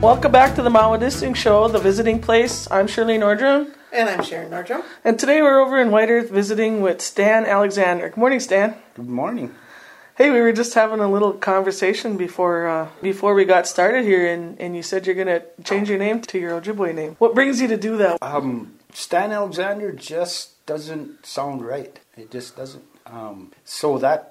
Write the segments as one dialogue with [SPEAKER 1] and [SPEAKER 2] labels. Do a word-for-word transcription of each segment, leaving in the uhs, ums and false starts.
[SPEAKER 1] Welcome back to the Mawadisting Show, the visiting place. I'm Shirley Nordrum.
[SPEAKER 2] And I'm Sharon Nordrum.
[SPEAKER 1] And today we're over in White Earth visiting with Stan Alexander. Good morning, Stan.
[SPEAKER 3] Good morning.
[SPEAKER 1] Hey, we were just having a little conversation before uh, before we got started here, and, and you said you're going to change your name to your Ojibwe name. What brings you to do that?
[SPEAKER 3] Um, Stan Alexander just doesn't sound right. It just doesn't. Um, so that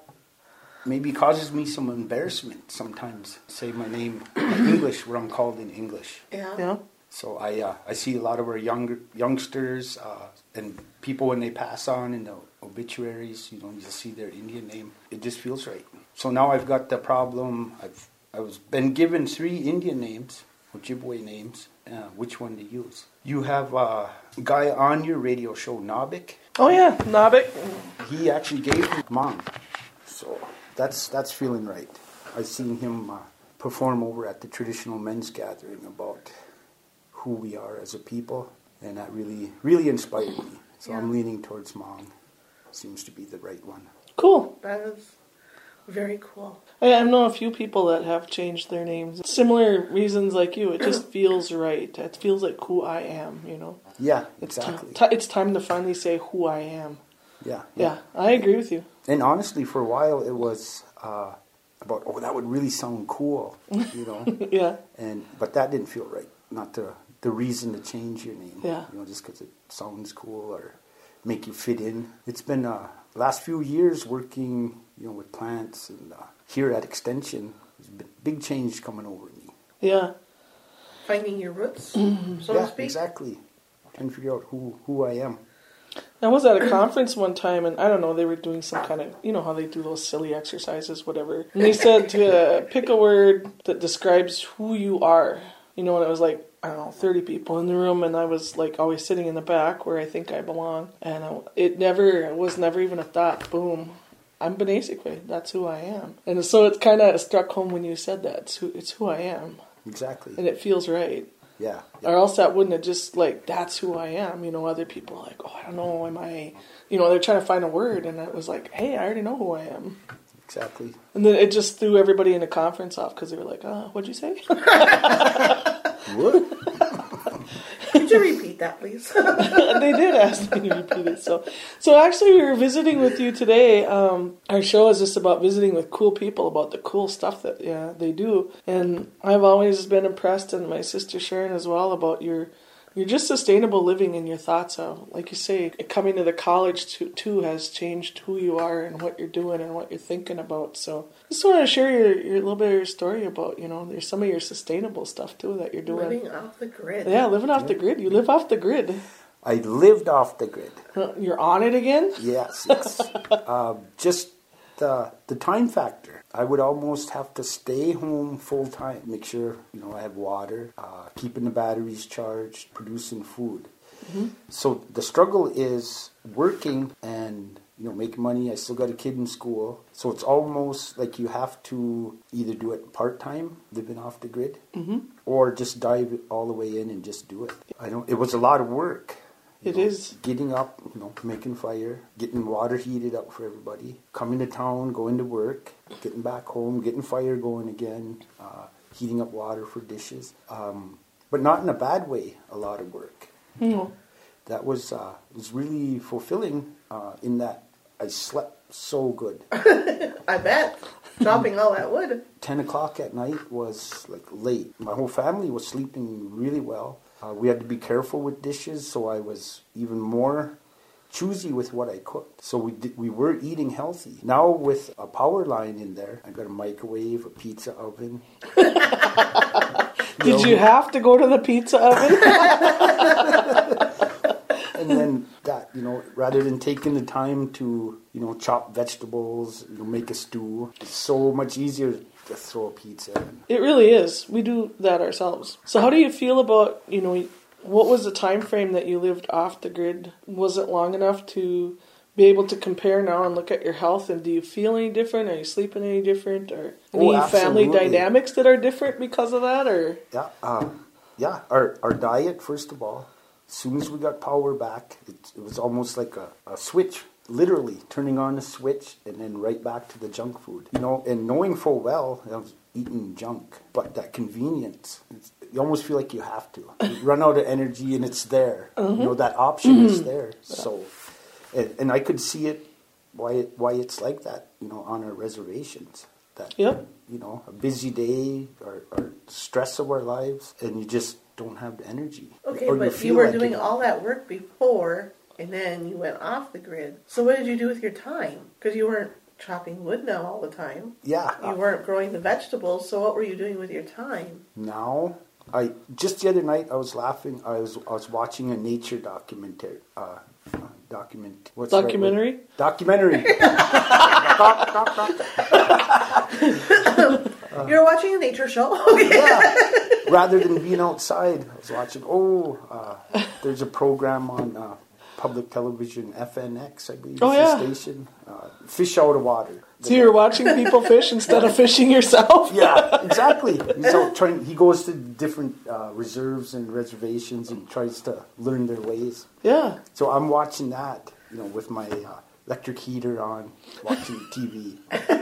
[SPEAKER 3] maybe causes me some embarrassment sometimes. Say my name in English, where I'm called in English.
[SPEAKER 2] Yeah.
[SPEAKER 1] Yeah.
[SPEAKER 3] So I uh, I see a lot of our younger youngsters uh, and people when they pass on in the obituaries, you know, you just see their Indian name. It just feels right. So now I've got the problem. I've I was been given three Indian names, Ojibwe names. Uh, which one to use? You have uh, a guy on your radio show, Nabik.
[SPEAKER 1] Oh yeah, Nabik.
[SPEAKER 3] He actually gave me Mom. So that's that's feeling right. I've seen him uh, perform over at the traditional men's gathering about who we are as a people, and that really, really inspired me. So yeah. I'm leaning towards Mom. Seems to be the right one.
[SPEAKER 1] Cool.
[SPEAKER 2] That is very cool.
[SPEAKER 1] I, I know a few people that have changed their names. Similar reasons like you. It just feels right. It feels like who I am, you know.
[SPEAKER 3] Yeah,
[SPEAKER 1] it's
[SPEAKER 3] exactly.
[SPEAKER 1] T- t- it's time to finally say who I am.
[SPEAKER 3] Yeah,
[SPEAKER 1] yeah.
[SPEAKER 3] Yeah,
[SPEAKER 1] I agree with you.
[SPEAKER 3] And honestly, for a while, it was uh, about, oh, that would really sound cool, you know.
[SPEAKER 1] Yeah.
[SPEAKER 3] And But that didn't feel right. Not the, the reason to change your name.
[SPEAKER 1] Yeah.
[SPEAKER 3] You know, just because it sounds cool or make you fit in. It's been uh, last few years working, you know, with plants and uh, here at Extension. There's been big change coming over me.
[SPEAKER 1] Yeah.
[SPEAKER 2] Finding your roots,
[SPEAKER 1] mm-hmm.
[SPEAKER 2] so
[SPEAKER 3] yeah,
[SPEAKER 2] to speak.
[SPEAKER 3] Exactly. Trying to figure out who, who I am.
[SPEAKER 1] I was at a conference one time, and I don't know, they were doing some kind of, you know how they do those silly exercises, whatever. And they said to uh, pick a word that describes who you are. You know, and it was like, I don't know, thirty people in the room, and I was like always sitting in the back where I think I belong. And I, it never, it was never even a thought. Boom. I'm Benesikwe. That's who I am. And so it kind of struck home when you said that. It's who, it's who I am.
[SPEAKER 3] Exactly.
[SPEAKER 1] And it feels right.
[SPEAKER 3] Yeah, yeah.
[SPEAKER 1] Or else that wouldn't have just like, that's who I am. You know, other people are like, oh, I don't know, am I, you know, they're trying to find a word. And it was like, hey, I already know who I am.
[SPEAKER 3] Exactly.
[SPEAKER 1] And then it just threw everybody in the conference off because they were like, oh, what'd you say?
[SPEAKER 3] What?
[SPEAKER 2] Could you repeat that, please?
[SPEAKER 1] They did ask me to repeat it. So, so actually, we were visiting with you today. Um, our show is just about visiting with cool people about the cool stuff that yeah they do. And I've always been impressed, and my sister Sharon as well, about your your just sustainable living and your thoughts of, like you say, coming to the college too, too has changed who you are and what you're doing and what you're thinking about. So, just want to share your, your little bit of your story about, you know, there's some of your sustainable stuff too that you're doing.
[SPEAKER 2] Living off the grid.
[SPEAKER 1] Yeah, living off
[SPEAKER 3] yeah.
[SPEAKER 1] the grid. You live off the grid.
[SPEAKER 3] I lived off the grid.
[SPEAKER 1] You're on it again?
[SPEAKER 3] Yes, yes. uh, just the the time factor. I would almost have to stay home full time, make sure, you know, I have water, uh, keeping the batteries charged, producing food. Mm-hmm. So the struggle is working and, you know, making money. I still got a kid in school. So it's almost like you have to either do it part-time, living off the grid, mm-hmm. or just dive all the way in and just do it. I don't. It was a lot of work.
[SPEAKER 1] It
[SPEAKER 3] know,
[SPEAKER 1] is.
[SPEAKER 3] Getting up, you know, making fire, getting water heated up for everybody, coming to town, going to work, getting back home, getting fire going again, uh, heating up water for dishes. Um, but not in a bad way, a lot of work.
[SPEAKER 1] No.
[SPEAKER 3] That was uh, was really fulfilling uh, in that I slept so good.
[SPEAKER 2] I bet. Chopping all that wood.
[SPEAKER 3] ten o'clock at night was like late. My whole family was sleeping really well. Uh, we had to be careful with dishes, so I was even more choosy with what I cooked. So we did, we were eating healthy. Now with a power line in there, I got a microwave, a pizza oven.
[SPEAKER 1] Did you, know, you have to go to the pizza oven?
[SPEAKER 3] And then that, you know, rather than taking the time to, you know, chop vegetables, you know, make a stew, it's so much easier to throw a pizza in.
[SPEAKER 1] It really is. We do that ourselves. So how do you feel about, you know, what was the time frame that you lived off the grid? Was it long enough to be able to compare now and look at your health? And do you feel any different? Are you sleeping any different? Or any
[SPEAKER 3] oh,
[SPEAKER 1] family dynamics that are different because of that? Or
[SPEAKER 3] Yeah, uh, yeah. Our, our diet, first of all, as soon as we got power back, it, it was almost like a, a switch, literally turning on a switch and then right back to the junk food. You know, and knowing full well I was eating junk, but that convenience, you almost feel like you have to. You run out of energy and it's there. Mm-hmm. You know, that option mm-hmm. is there. Yeah. So, and, and I could see it, why it, why it's like that, you know, on our reservations. That,
[SPEAKER 1] yep.
[SPEAKER 3] you know, a busy day or, or stress of our lives, and you just don't have the energy.
[SPEAKER 2] Okay,
[SPEAKER 3] or
[SPEAKER 2] but you, you were like doing all that work before, and then you went off the grid. So what did you do with your time? Because you weren't chopping wood now all the time.
[SPEAKER 3] Yeah.
[SPEAKER 2] You uh, weren't growing the vegetables, so what were you doing with your time?
[SPEAKER 3] Now, I just the other night I was laughing. I was I was watching a nature documentary. Uh, uh, document. What's
[SPEAKER 1] documentary?
[SPEAKER 3] Right documentary.
[SPEAKER 2] uh, You're watching a nature show.
[SPEAKER 3] Yeah. Rather than being outside, I was watching. Oh, uh, there's a program on uh, public television, F N X, I believe.
[SPEAKER 1] Oh, yeah.
[SPEAKER 3] The station. Uh, fish out of water.
[SPEAKER 1] So you're watching people fish instead of fishing yourself?
[SPEAKER 3] Yeah, exactly. He's out trying. He goes to different uh, reserves and reservations and tries to learn their ways.
[SPEAKER 1] Yeah.
[SPEAKER 3] So I'm watching that, you know, with my uh, electric heater on, watching T V.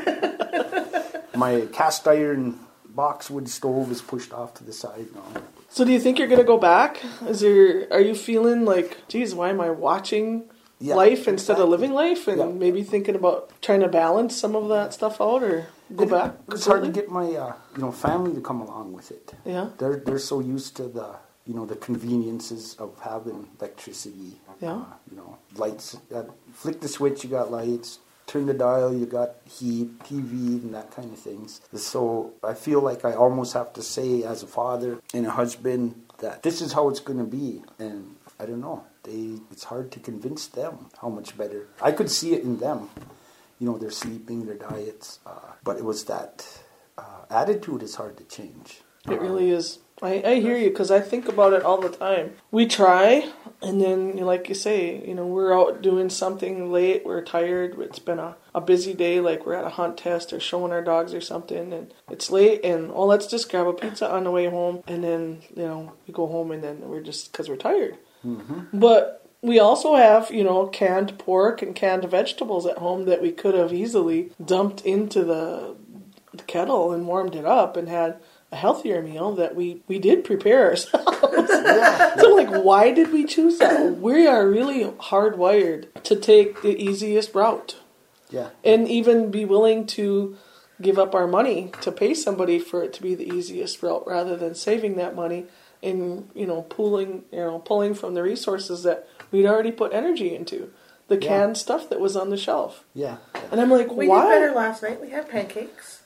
[SPEAKER 3] My cast iron boxwood stove is pushed off to the side now.
[SPEAKER 1] So do you think you're going to go back? Is there? Are you feeling like, geez, why am I watching yeah, life instead exactly. of living life, and yeah. maybe thinking about trying to balance some of that stuff out, or go it, back?
[SPEAKER 3] It's hard to get my uh, you know family to come along with it.
[SPEAKER 1] Yeah,
[SPEAKER 3] they're they're so used to the you know the conveniences of having electricity.
[SPEAKER 1] Yeah,
[SPEAKER 3] uh, you know lights. Uh, flick the switch, you got lights. Turn the dial, you got heat, T V, and that kind of things. So I feel like I almost have to say, as a father and a husband, that this is how it's going to be, and I don't know. They, it's hard to convince them how much better. I could see it in them, you know, their sleeping, their diets. Uh, but it was that uh, attitude is hard to change.
[SPEAKER 1] It really is. I, I hear you, because I think about it all the time. We try, and then, like you say, you know, we're out doing something late, we're tired, it's been a, a busy day, like we're at a hunt test or showing our dogs or something, and it's late, and, oh, let's just grab a pizza on the way home, and then, you know, we go home, and then we're just, because we're tired.
[SPEAKER 3] Mm-hmm.
[SPEAKER 1] But we also have, you know, canned pork and canned vegetables at home that we could have easily dumped into the, the kettle and warmed it up and had a healthier meal that we, we did prepare ourselves.
[SPEAKER 3] Yeah.
[SPEAKER 1] So, like, why did we choose that? We are really hardwired to take the easiest route.
[SPEAKER 3] Yeah.
[SPEAKER 1] And even be willing to give up our money to pay somebody for it to be the easiest route, rather than saving that money and, you know, pulling, you know, pulling from the resources that we'd already put energy into. The canned yeah. stuff that was on the shelf.
[SPEAKER 3] Yeah. yeah.
[SPEAKER 1] And I'm like,
[SPEAKER 2] we
[SPEAKER 1] why?
[SPEAKER 2] We did better last night. We had pancakes.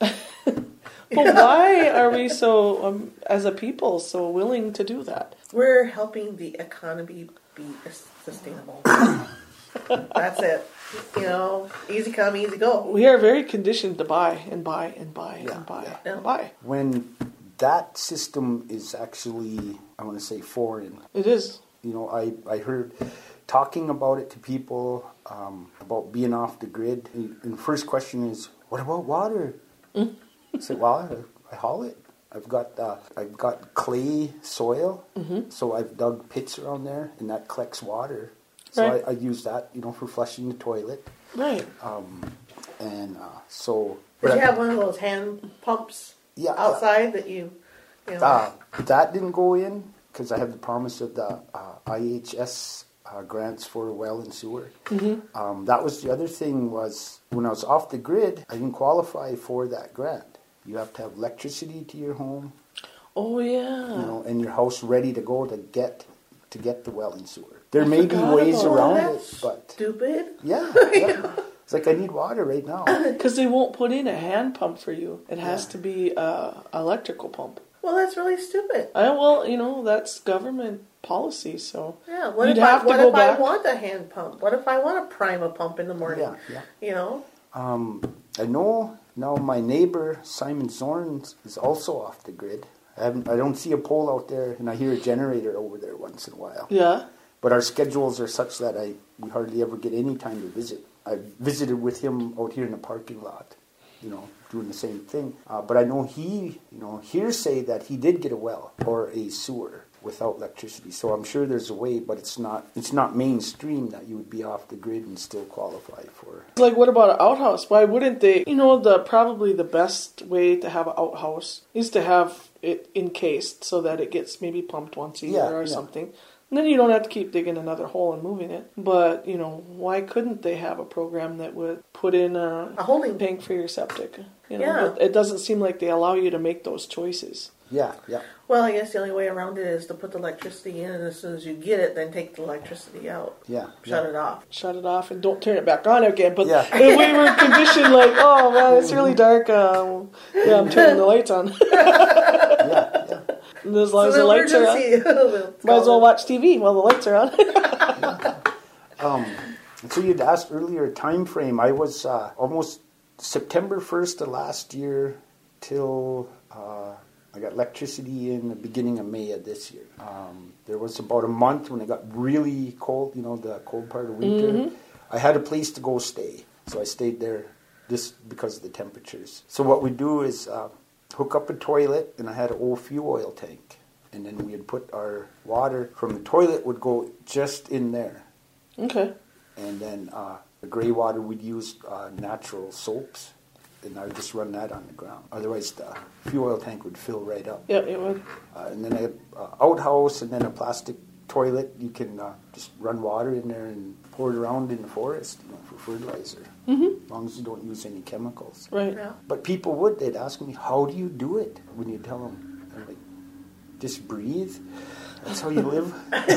[SPEAKER 1] But why are we so, um, as a people, so willing to do that?
[SPEAKER 2] We're helping the economy be sustainable. That's it. You know, easy come, easy go.
[SPEAKER 1] We are very conditioned to buy and buy and buy
[SPEAKER 3] yeah,
[SPEAKER 1] and buy
[SPEAKER 3] yeah.
[SPEAKER 1] and buy.
[SPEAKER 3] When that system is actually, I want to say, foreign.
[SPEAKER 1] It is.
[SPEAKER 3] You know, I, I heard talking about it to people, um, about being off the grid. And the first question is, what about water? Mm. I said, well, I, I haul it. I've got uh, I've got clay soil,
[SPEAKER 1] mm-hmm.
[SPEAKER 3] so I've dug pits around there, and that collects water. So
[SPEAKER 1] right.
[SPEAKER 3] I, I use that, you know, for flushing the toilet.
[SPEAKER 1] Right.
[SPEAKER 3] Um, and uh, so.
[SPEAKER 2] Did you have one of those hand pumps
[SPEAKER 3] yeah,
[SPEAKER 2] outside
[SPEAKER 3] uh,
[SPEAKER 2] that you, you know?
[SPEAKER 3] Uh, that didn't go in because I have the promise of the uh, I H S uh, grants for well and sewer.
[SPEAKER 1] Mm-hmm.
[SPEAKER 3] Um, that was the other thing was when I was off the grid, I didn't qualify for that grant. You have to have electricity to your home.
[SPEAKER 1] Oh yeah.
[SPEAKER 3] You know, and your house ready to go to get to get the well and sewer. There I may be ways around
[SPEAKER 2] that.
[SPEAKER 3] it, but
[SPEAKER 2] stupid.
[SPEAKER 3] Yeah, yeah. It's like I need water right now.
[SPEAKER 1] Because they won't put in a hand pump for you. It has
[SPEAKER 3] yeah.
[SPEAKER 1] to be a electrical pump.
[SPEAKER 2] Well, that's really stupid.
[SPEAKER 1] I well, you know, that's government policy. So
[SPEAKER 2] yeah. What
[SPEAKER 1] you'd
[SPEAKER 2] if
[SPEAKER 1] have
[SPEAKER 2] I
[SPEAKER 1] to
[SPEAKER 2] what
[SPEAKER 1] go
[SPEAKER 2] if
[SPEAKER 1] back.
[SPEAKER 2] I want a hand pump? What if I want to prime a pump in the morning?
[SPEAKER 3] Yeah, yeah.
[SPEAKER 2] You know.
[SPEAKER 3] Um, I know now. My neighbor Simon Zorn is also off the grid. I haven't. I don't see a pole out there, and I hear a generator over there once in a while.
[SPEAKER 1] Yeah.
[SPEAKER 3] But our schedules are such that I we hardly ever get any time to visit. I visited with him out here in the parking lot, you know, doing the same thing. Uh, but I know he, you know, hearsay that he did get a well or a sewer. without electricity. So I'm sure there's a way, but it's not it's not mainstream that you would be off the grid and still qualify for.
[SPEAKER 1] Like, what about an outhouse? Why wouldn't they? You know, the probably the best way to have an outhouse is to have it encased so that it gets maybe pumped once a year
[SPEAKER 3] Yeah,
[SPEAKER 1] or
[SPEAKER 3] yeah.
[SPEAKER 1] something. And then you don't have to keep digging another hole and moving it. But, you know, why couldn't they have a program that would put in a,
[SPEAKER 2] A holding
[SPEAKER 1] tank for your septic? You know,
[SPEAKER 2] Yeah.
[SPEAKER 1] but it doesn't seem like they allow you to make those choices.
[SPEAKER 3] Yeah, yeah.
[SPEAKER 2] Well, I guess the only way around it is to put the electricity in, and as soon as you get it, then take the electricity out.
[SPEAKER 3] Yeah,
[SPEAKER 2] Shut
[SPEAKER 3] yeah.
[SPEAKER 2] it off.
[SPEAKER 1] Shut it off and don't turn it back on again. But
[SPEAKER 3] Yeah.
[SPEAKER 1] if we were conditioned like, oh man, it's really dark. Um, yeah, I'm turning the lights on.
[SPEAKER 3] Yeah, yeah.
[SPEAKER 1] And as long as
[SPEAKER 2] So
[SPEAKER 1] the lights are on,
[SPEAKER 2] emergency- we'll
[SPEAKER 1] might as well
[SPEAKER 2] call it.
[SPEAKER 1] watch T V while the lights are on.
[SPEAKER 3] Um, so you'd asked earlier time frame. I was uh, almost September first of last year till uh, I got electricity in the beginning of May of this year. Um, there was about a month when it got really cold, you know, the cold part of winter.
[SPEAKER 1] Mm-hmm.
[SPEAKER 3] I had a place to go stay, so I stayed there just because of the temperatures. So what we do is uh, hook up a toilet, and I had an old fuel oil tank. And then we'd put our water from the toilet would go just in there.
[SPEAKER 1] Okay.
[SPEAKER 3] And then uh, the gray water, we'd use uh, natural soaps, and I would just run that on the ground. Otherwise, the fuel oil tank would fill right up.
[SPEAKER 1] Yeah, it would.
[SPEAKER 3] Uh, and then I had uh, outhouse, and then a plastic toilet. You can uh, just run water in there and pour it around in the forest, you know, for fertilizer.
[SPEAKER 1] Mm-hmm.
[SPEAKER 3] As long as you don't use any chemicals.
[SPEAKER 1] Right.
[SPEAKER 2] Yeah.
[SPEAKER 3] But people would, they'd ask me, how do you do it? When you tell them, I'm like, just breathe. That's how you live.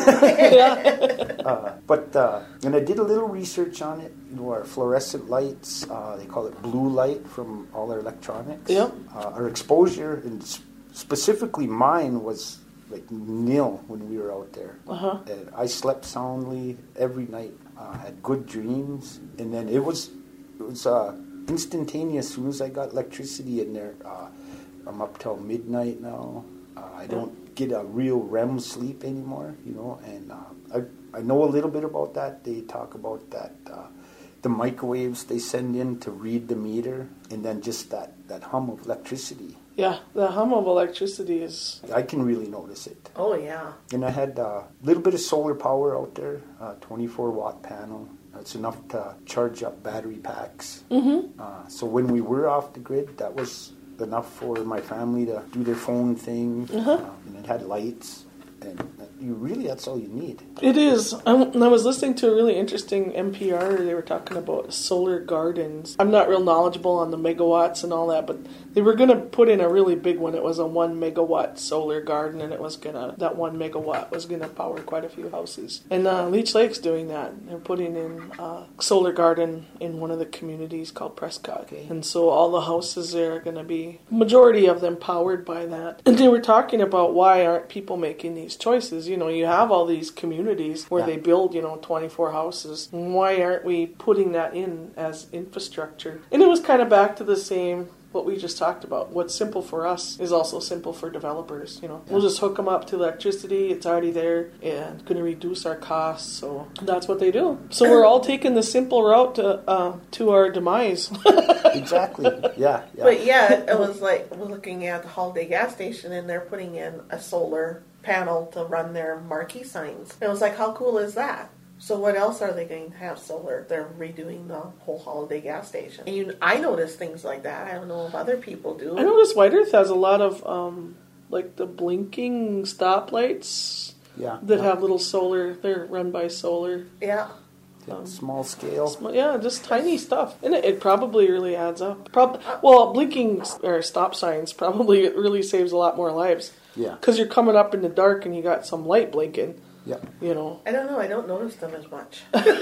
[SPEAKER 1] Yeah.
[SPEAKER 3] Uh, but uh, and I did a little research on it. You know, our fluorescent lights, uh, they call it blue light from all our electronics.
[SPEAKER 1] Yep.
[SPEAKER 3] Uh, our exposure, and s- specifically mine, was like nil when we were out there.
[SPEAKER 1] Uh-huh.
[SPEAKER 3] And I slept soundly every night. Uh, had good dreams, and then it was it was uh, instantaneous. As soon as I got electricity in there, uh, I'm up till midnight now. Uh, I don't get a real R E M sleep anymore, you know, and uh, I I know a little bit about that. They talk about that, uh, the microwaves they send in to read the meter, and then just that, that hum of electricity.
[SPEAKER 1] Yeah, the hum of electricity is...
[SPEAKER 3] I can really notice it.
[SPEAKER 2] Oh, yeah.
[SPEAKER 3] And I had a little bit of solar power out there, a twenty-four watt panel. It's enough to charge up battery packs.
[SPEAKER 1] Mm-hmm.
[SPEAKER 3] Uh, so when we were off the grid, that was enough for my family to do their phone thing.
[SPEAKER 1] Uh-huh.
[SPEAKER 3] Uh, and it had lights. And you really, that's all you need.
[SPEAKER 1] It is. I, I was listening to a really interesting N P R. They were talking about solar gardens. I'm not real knowledgeable on the megawatts and all that, but they were going to put in a really big one. It was a one megawatt solar garden, and it was gonna that one megawatt was gonna power quite a few houses. And uh, Leech Lake's doing that. They're putting in a solar garden in one of the communities called Prescott,
[SPEAKER 3] Okay.
[SPEAKER 1] and so all the houses there are going to be majority of them powered by that. And they were talking about why aren't people making these choices? You know, you have all these communities where
[SPEAKER 3] Yeah.
[SPEAKER 1] they build, you know, twenty-four houses. Why aren't we putting that in as infrastructure? And it was kind of back to the same what we just talked about. What's simple for us is also simple for developers. You know, we'll just hook them up to electricity. It's already there and going to reduce our costs. So that's what they do. So we're all taking the simple route to uh, to our demise.
[SPEAKER 3] Exactly. Yeah. yeah.
[SPEAKER 2] But yeah, it was like we're looking at the Holiday gas station, and they're putting in a solar panel to run their marquee signs. And it was like, how cool is that? So what else are they going to have solar? They're redoing the whole Holiday gas station. And you, I notice things like that. I don't know if other people do.
[SPEAKER 1] I noticed White Earth has a lot of um, like the blinking stoplights
[SPEAKER 3] yeah.
[SPEAKER 1] that
[SPEAKER 3] yeah.
[SPEAKER 1] have little solar. They're run by solar.
[SPEAKER 2] Yeah.
[SPEAKER 3] Yeah, small scale.
[SPEAKER 1] Well, yeah, just tiny stuff, and it, it probably really adds up. Prob- well, blinking or stop signs probably it really saves a lot more lives.
[SPEAKER 3] Yeah.
[SPEAKER 1] Because you're coming up in the dark and you got some light blinking.
[SPEAKER 3] Yeah.
[SPEAKER 1] You know.
[SPEAKER 2] I don't know. I don't notice them as much.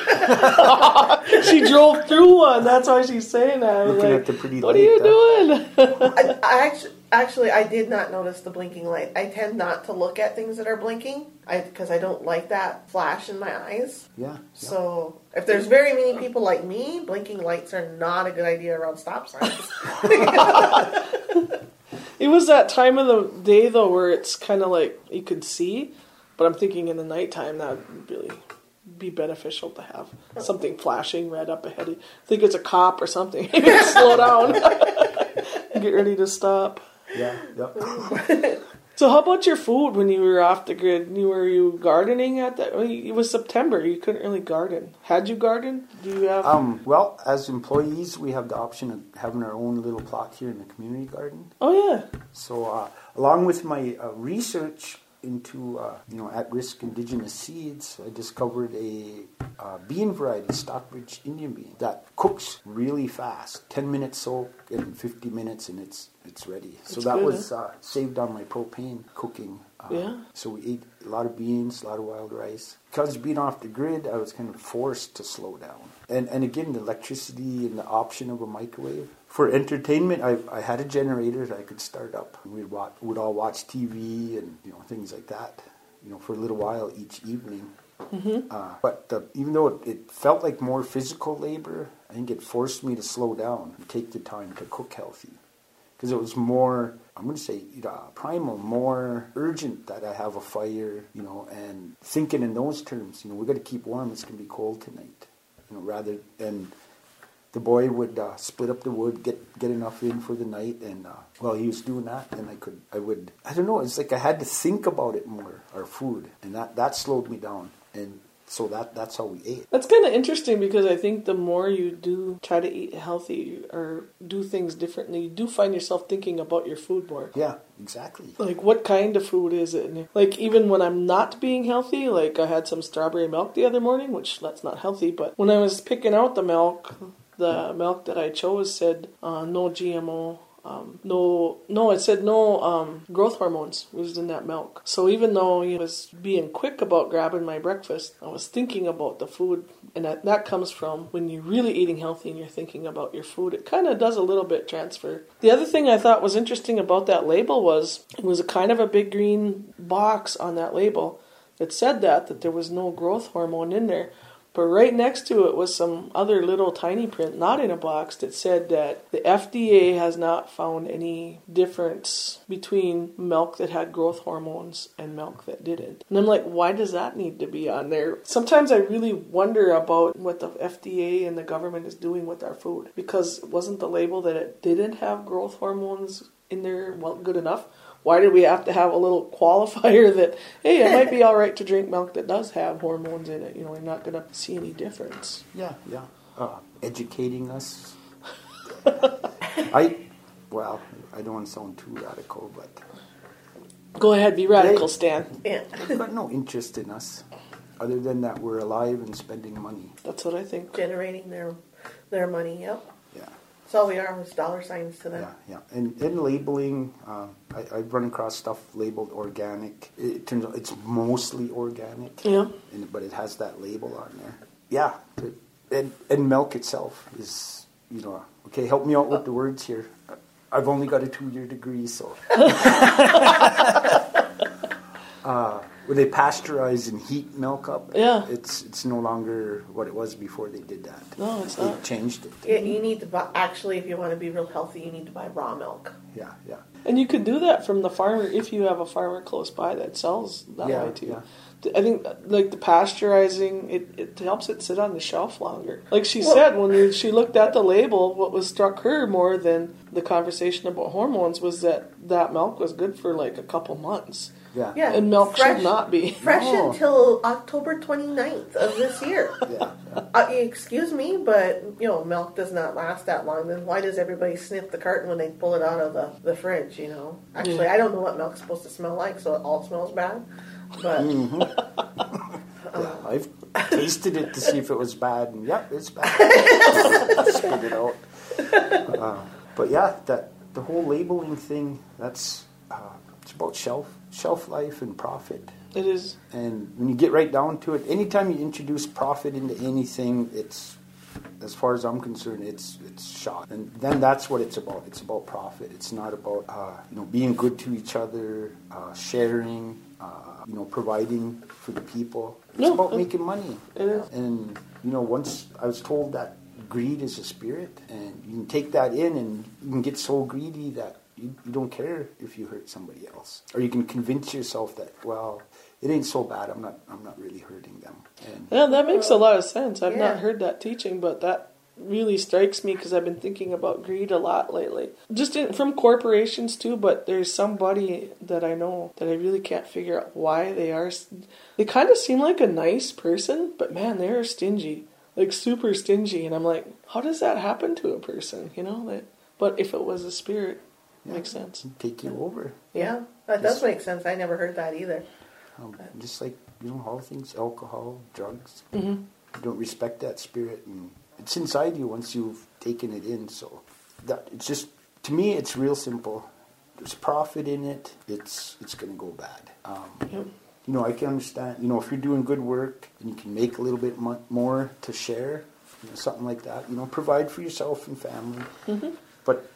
[SPEAKER 1] She drove through one. That's why she's saying that. I was
[SPEAKER 3] Looking
[SPEAKER 1] like,
[SPEAKER 3] at the pretty
[SPEAKER 1] what
[SPEAKER 3] light.
[SPEAKER 1] are you
[SPEAKER 3] uh,
[SPEAKER 1] doing?
[SPEAKER 2] I, I actually, actually, I did not notice the blinking light. I tend not to look at things that are blinking I because I don't like that flash in my eyes.
[SPEAKER 3] Yeah. yeah.
[SPEAKER 2] So if there's very many people like me, blinking lights are not a good idea around stop signs.
[SPEAKER 1] It was that time of the day, though, where it's kind of like you could see, but I'm thinking in the nighttime that would really be beneficial to have something flashing red up ahead. I think it's a cop or something. Slow down. Get ready to stop.
[SPEAKER 3] Yeah. Yeah.
[SPEAKER 1] So how about your food when you were off the grid? You were you gardening at that? Well, it was September. You couldn't really garden. Had you garden? Do you have?
[SPEAKER 3] Um, well, as employees, we have the option of having our own little plot here in the community garden.
[SPEAKER 1] Oh yeah.
[SPEAKER 3] So, uh, along with my uh, research into uh, you know at-risk indigenous seeds, I discovered a uh, bean variety, Stockbridge Indian bean, that cooks really fast. Ten minutes soak and fifty minutes, and it's it's ready. So
[SPEAKER 1] That's
[SPEAKER 3] that
[SPEAKER 1] good,
[SPEAKER 3] was uh, saved on my propane cooking. Uh,
[SPEAKER 1] Yeah.
[SPEAKER 3] So we ate a lot of beans, a lot of wild rice. Because being off the grid, I was kind of forced to slow down. And and again, the electricity and the option of a microwave. For entertainment, I I had a generator that I could start up. We'd watch, would all watch T V and you know things like that. You know, for a little while each evening.
[SPEAKER 1] Mm-hmm.
[SPEAKER 3] Uh, but uh, even though it, it felt like more physical labor, I think it forced me to slow down and take the time to cook healthy. Because it was more, I'm going to say, uh, primal, more urgent that I have a fire, you know, and thinking in those terms, you know, we got to keep warm, it's going to be cold tonight, you know, rather than the boy would uh, split up the wood, get get enough in for the night, and uh, while he was doing that, then I could, I would, I don't know, it's like I had to think about it more, our food, and that, that slowed me down, and so that that's how we ate.
[SPEAKER 1] That's kind of interesting because I think the more you do try to eat healthy or do things differently, you do find yourself thinking about your food more.
[SPEAKER 3] Yeah, exactly.
[SPEAKER 1] Like, what kind of food is it? And like, even when I'm not being healthy, like I had some strawberry milk the other morning, which that's not healthy, but when I was picking out the milk, the milk that I chose said uh, no G M O. Um, no, no, it said no um, growth hormones used in that milk. So even though I was being quick about grabbing my breakfast, I was thinking about the food. And that, that comes from when you're really eating healthy and you're thinking about your food. It kind of does a little bit transfer. The other thing I thought was interesting about that label was it was a kind of a big green box on that label that said that, that there was no growth hormone in there. But right next to it was some other little tiny print, not in a box, that said that the F D A has not found any difference between milk that had growth hormones and milk that didn't. And I'm like, why does that need to be on there? Sometimes I really wonder about what the F D A and the government is doing with our food. Because wasn't the label that it didn't have growth hormones in there well good enough? Why did we have to have a little qualifier that, hey, it might be all right to drink milk that does have hormones in it? You know, you're not going to see any difference.
[SPEAKER 3] Yeah, yeah. Uh, educating us. I, well, I don't want to sound too radical, but...
[SPEAKER 1] Go ahead, be radical,
[SPEAKER 3] They-
[SPEAKER 1] Stan.
[SPEAKER 2] Yeah.
[SPEAKER 3] They've got no interest in us, other than that we're alive and spending money.
[SPEAKER 1] That's what I think.
[SPEAKER 2] Generating their their money, yep.
[SPEAKER 3] Yeah.
[SPEAKER 2] That's all we are, is dollar signs to them.
[SPEAKER 3] Yeah, yeah. And in labeling, uh, I, I've run across stuff labeled organic. It, it turns out it's mostly organic.
[SPEAKER 1] Yeah.
[SPEAKER 3] And, but it has that label on there. Yeah. to- And, and milk itself is, you know, okay, help me out with the words here. I've only got a two-year degree, so. uh, when they pasteurize and heat milk up,
[SPEAKER 1] Yeah.
[SPEAKER 3] it's it's no longer what it was before they did that.
[SPEAKER 1] No, it's
[SPEAKER 3] They
[SPEAKER 1] not.
[SPEAKER 3] changed it.
[SPEAKER 2] Yeah, you need to buy, actually, if you want to be real healthy, you need to buy raw milk.
[SPEAKER 3] Yeah, yeah.
[SPEAKER 1] And you could do that from the farmer if you have a farmer close by that sells that
[SPEAKER 3] Yeah,
[SPEAKER 1] way too.
[SPEAKER 3] yeah.
[SPEAKER 1] I think like the pasteurizing, it, it helps it sit on the shelf longer. Like she
[SPEAKER 2] Well-
[SPEAKER 1] said, when she looked at the label, what was struck her more than the conversation about hormones was that that milk was good for like a couple months.
[SPEAKER 3] Yeah.
[SPEAKER 2] Yeah.
[SPEAKER 1] And milk
[SPEAKER 2] fresh,
[SPEAKER 1] should not be.
[SPEAKER 2] Fresh
[SPEAKER 3] No.
[SPEAKER 2] until October twenty-ninth of this year.
[SPEAKER 3] Yeah, yeah.
[SPEAKER 2] Uh, excuse me, but, you know, milk does not last that long. Then why does everybody sniff the carton when they pull it out of the, the fridge, you know? Actually,
[SPEAKER 1] Yeah.
[SPEAKER 2] I don't know what milk's supposed to smell like, so it all smells bad. But
[SPEAKER 3] Yeah, I've tasted it to see if it was bad, and yep, it's bad. Spit it out. Uh, but yeah, that the whole labeling thing, that's uh, it's about shelf shelf life and profit.
[SPEAKER 1] It is.
[SPEAKER 3] And when you get right down to it, anytime you introduce profit into anything, it's, as far as I'm concerned, it's it's shot. And then that's what it's about. It's about profit. It's not about uh, you know being good to each other, uh, sharing, uh, you know, providing for the people. It's
[SPEAKER 1] No,
[SPEAKER 3] about
[SPEAKER 1] uh,
[SPEAKER 3] making money.
[SPEAKER 1] It is.
[SPEAKER 3] And you know, once I was told that greed is a spirit, and you can take that in, and you can get so greedy that you, you don't care if you hurt somebody else, or you can convince yourself that, well, it ain't so bad. I'm not. I'm not really hurting them. And
[SPEAKER 1] Yeah, that makes a lot of sense. I've
[SPEAKER 2] Yeah.
[SPEAKER 1] not heard that teaching, but that really strikes me because I've been thinking about greed a lot lately. Just in, from corporations too, but there's somebody that I know that I really can't figure out why they are. They kind of seem like a nice person, but man, they're stingy. Like super stingy. And I'm like, how does that happen to a person? You know? That, but if it was a spirit, it
[SPEAKER 3] Yeah.
[SPEAKER 1] makes sense.
[SPEAKER 3] Take you over.
[SPEAKER 2] Yeah, that does make sense. I never heard that either.
[SPEAKER 3] Um, just like, you know, all things, alcohol, drugs.
[SPEAKER 1] Mm-hmm.
[SPEAKER 3] You don't respect that spirit, and it's inside you once you've taken it in. So that it's just, to me, it's real simple. There's profit in it. It's it's going to go bad. Um,
[SPEAKER 1] Yep.
[SPEAKER 3] You know, I can understand. You know, if you're doing good work and you can make a little bit mo- more to share, you know, something like that. You know, provide for yourself and family.
[SPEAKER 1] Mm-hmm.
[SPEAKER 3] But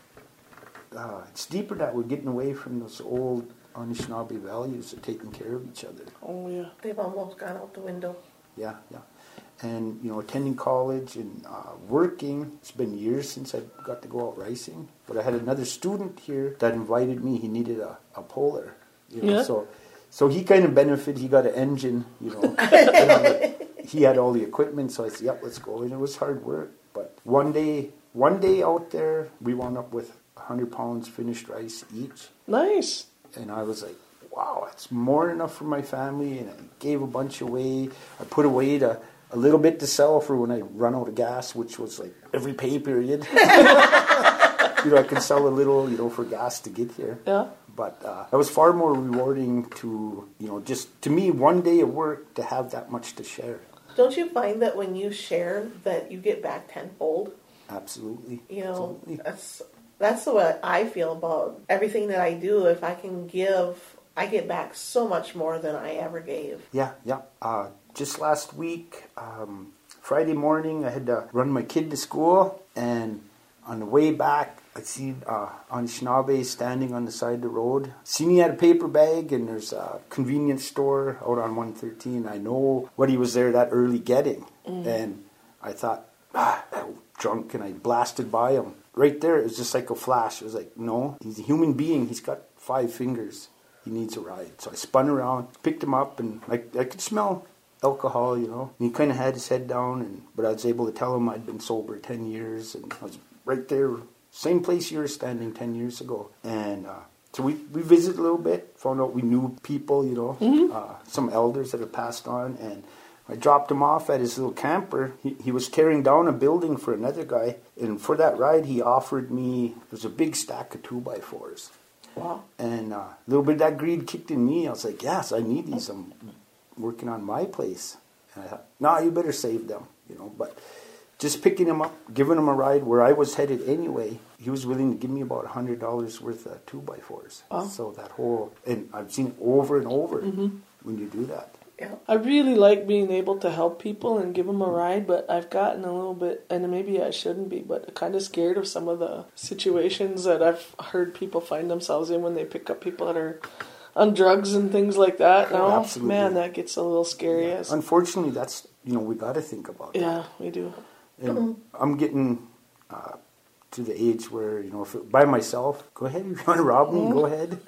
[SPEAKER 3] uh, it's deeper that we're getting away from those old Anishinaabe values of taking care of each other.
[SPEAKER 1] Oh, yeah.
[SPEAKER 2] They've almost gone out the window.
[SPEAKER 3] Yeah, yeah. And, you know, attending college and uh, working, it's been years since I got to go out racing. But I had another student here that invited me. He needed a, a Polar. You know,
[SPEAKER 1] Yeah.
[SPEAKER 3] so so he kind of benefited. He got an engine, you know. And he had all the equipment, so I said, yep, let's go. And it was hard work. But one day, one day out there, we wound up with one hundred pounds finished rice each.
[SPEAKER 1] Nice.
[SPEAKER 3] And I was like, wow, that's more than enough for my family. And I gave a bunch away. I put away to... a little bit to sell for when I run out of gas, which was like every pay period. You know, I could sell a little, you know, for gas to get here.
[SPEAKER 1] Yeah.
[SPEAKER 3] But uh, it was far more rewarding to, you know, just to me, one day of work to have that much to share.
[SPEAKER 2] Don't you find that when you share that you get back tenfold?
[SPEAKER 3] Absolutely.
[SPEAKER 2] You know,
[SPEAKER 3] Absolutely.
[SPEAKER 2] that's that's what I feel about everything that I do. If I can give, I get back so much more than I ever gave.
[SPEAKER 3] Yeah, yeah. Uh, just last week, um, Friday morning, I had to run my kid to school, and on the way back, I seen uh, Anishinaabe standing on the side of the road. Seen he had a paper bag, and there's a convenience store out on one thirteen. I know what he was there that early getting, mm. and I thought, ah, that drunk, and I blasted by him. Right there, it was just like a flash. It was like, no, he's a human being. He's got five fingers. He needs a ride. So I spun around, picked him up, and I, I could smell alcohol, you know. And he kind of had his head down, and but I was able to tell him I'd been sober ten years, and I was right there, same place you were standing ten years ago. And uh, so we, we visited a little bit, found out we knew people, you know, mm-hmm. uh, some elders that had passed on, and I dropped him off at his little camper. He, he was tearing down a building for another guy, and for that ride he offered me, it was a big stack of two by fours.
[SPEAKER 1] Wow.
[SPEAKER 3] And uh, a little bit of that greed kicked in me. I was like, yes, I need these. I'm working on my place. And I thought, no, you better save them, you know. But just picking him up, giving him a ride where I was headed anyway, he was willing to give me about one hundred dollars worth of two by fours.
[SPEAKER 1] Wow.
[SPEAKER 3] So that whole, and I've seen it over and over
[SPEAKER 1] mm-hmm.
[SPEAKER 3] when you do that.
[SPEAKER 2] Yeah.
[SPEAKER 1] I really like being able to help people and give them a ride, but I've gotten a little bit, and maybe I shouldn't be, but kind of scared of some of the situations that I've heard people find themselves in when they pick up people that are on drugs and things like that.
[SPEAKER 3] Oh,
[SPEAKER 1] now,
[SPEAKER 3] absolutely.
[SPEAKER 1] man, that gets a little scary.
[SPEAKER 3] Yeah.
[SPEAKER 1] As,
[SPEAKER 3] Unfortunately, that's, you know, we got to think about that.
[SPEAKER 1] yeah, we do.
[SPEAKER 3] And
[SPEAKER 2] Mm-hmm.
[SPEAKER 3] I'm getting uh, to the age where, you know, if it, by myself, go ahead, if you want to rob me, mm-hmm. go ahead.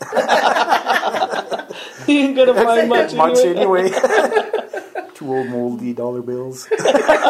[SPEAKER 1] You ain't going to find much,
[SPEAKER 3] much
[SPEAKER 1] anyway.
[SPEAKER 3] anyway. Two old moldy dollar bills. It's